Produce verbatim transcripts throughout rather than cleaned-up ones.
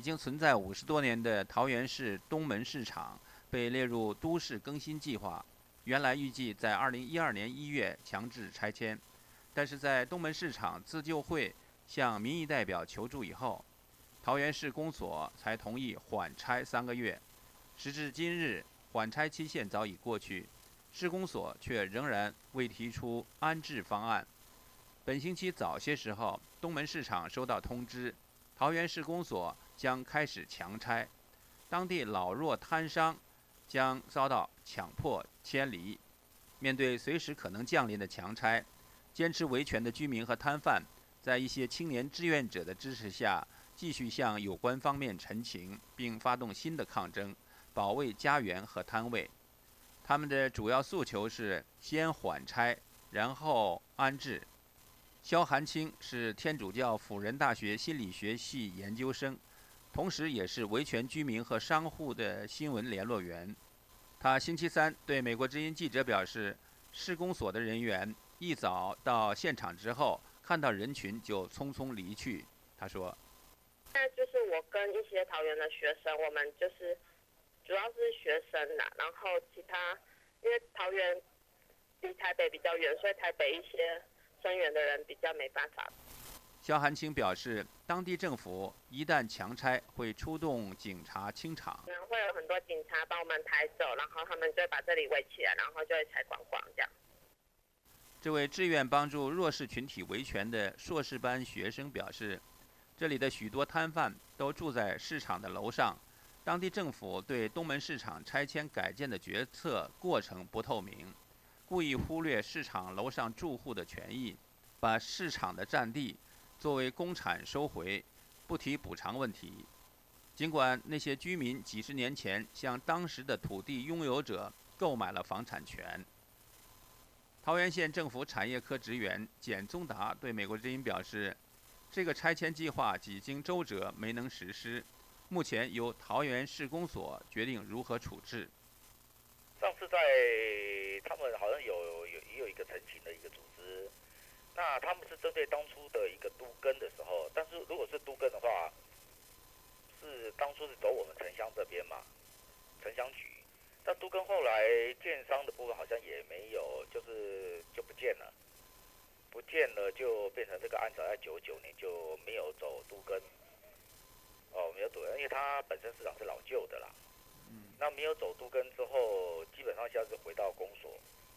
经存在五十多年的桃园市东门市场被列入都市更新计划，原来预计在二零一二年一月强制拆迁，但是在东门市场自救会向民意代表求助以后，桃园市公所才同意缓拆三个月。时至今日，缓拆期限早已过去，市公所却仍然未提出安置方案。本星期早些时候，东门市场收到通知，桃园市公所将开始强拆，当地老弱摊商将遭到强迫迁离。面对随时可能降临的强拆，坚持维权的居民和摊贩，在一些青年志愿者的支持下，继续向有关方面陈情，并发动新的抗争，保卫家园和摊位。他们的主要诉求是先缓拆，然后安置。肖寒清是天主教辅仁大学心理学系研究生，同时也是维权居民和商户的新闻联络员。他星期三对美国之音记者表示，市公所的人员一早到现场之后，看到人群就匆匆离去。他说：“ 现在就是我跟一些桃园的学生，我们就是主要是学生啦，然后其他因为桃园离台北比较远，所以台北一些声援的人比较没办法。” 肖寒清表示，当地政府一旦强拆，会出动警察清场， 可能会有很多警察把我们抬走，然后他们就会把这里围起来，然后就会拆光光这样。 这位志愿帮助弱势群体维权的硕士班学生表示，这里的许多摊贩都住在市场的楼上，当地政府对东门市场拆迁改建的决策过程不透明，故意忽略市场楼上住户的权益，把市场的占地作为公产收回，不提补偿问题。尽管那些居民几十年前向当时的土地拥有者购买了房产权。桃园县政府产业科职员简宗达对美国之音表示，这个拆迁计划几经周折没能实施，目前由桃园市公所决定如何处置。 上次在他们好像有有也有一个陈情的一个组织，那他们是针对当初的一个都更的时候，但是如果是都更的话，是当初是走我们城乡这边嘛，城乡局。但都更后来建商的部分好像也没有，就是就不见了，不见了就变成这个案子在九九年就没有走都更，哦没有走，因为它本身市场是老旧的啦，嗯，那没有走都更之后，基本上现在是回到公所。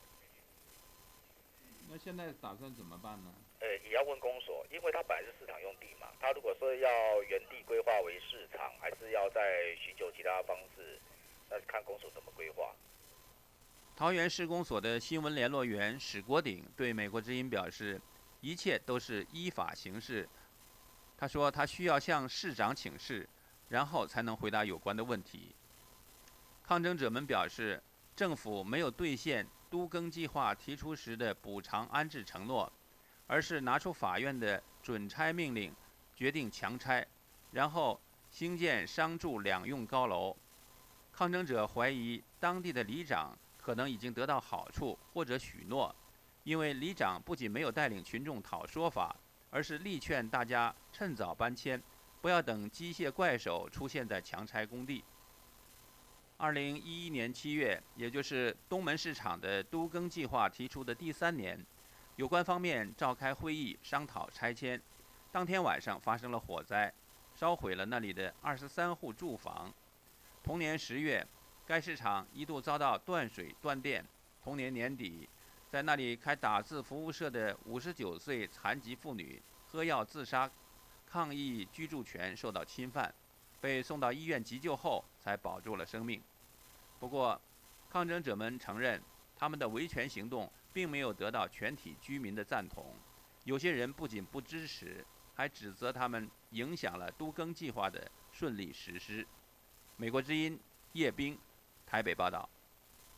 那现在打算怎么办呢？ 呃，也要问公所，因为它本来是市场用地嘛，它如果说要原地规划为市场，还是要再寻求其他方式。那看公所怎么规划。 桃园市公所的新闻联络员史国鼎对美国之音表示，一切都是依法行事。他说他需要向市长请示，然后才能回答有关的问题。抗争者们表示，政府没有兑现都更计划提出时的补偿安置承诺，而是拿出法院的准拆命令，决定强拆，然后兴建商住两用高楼。抗争者怀疑当地的里长可能已经得到好处或者许诺，因为里长不仅没有带领群众讨说法，而是力劝大家趁早搬迁，不要等机械怪手出现在强拆工地。二零一一年七月，也就是东门市场的都更计划提出的第三年，有关方面召开会议商讨拆迁。当天晚上发生了火灾，烧毁了那里的二十三户住房。同年十月，该市场一度遭到断水断电。同年年底，在那里开打字服务社的五十九岁残疾妇女喝药自杀，抗议居住权受到侵犯，被送到医院急救后才保住了生命。不过，抗争者们承认，他们的维权行动并没有得到全体居民的赞同。有些人不仅不支持，还指责他们影响了都更计划的顺利实施。美国之音叶冰台北报道。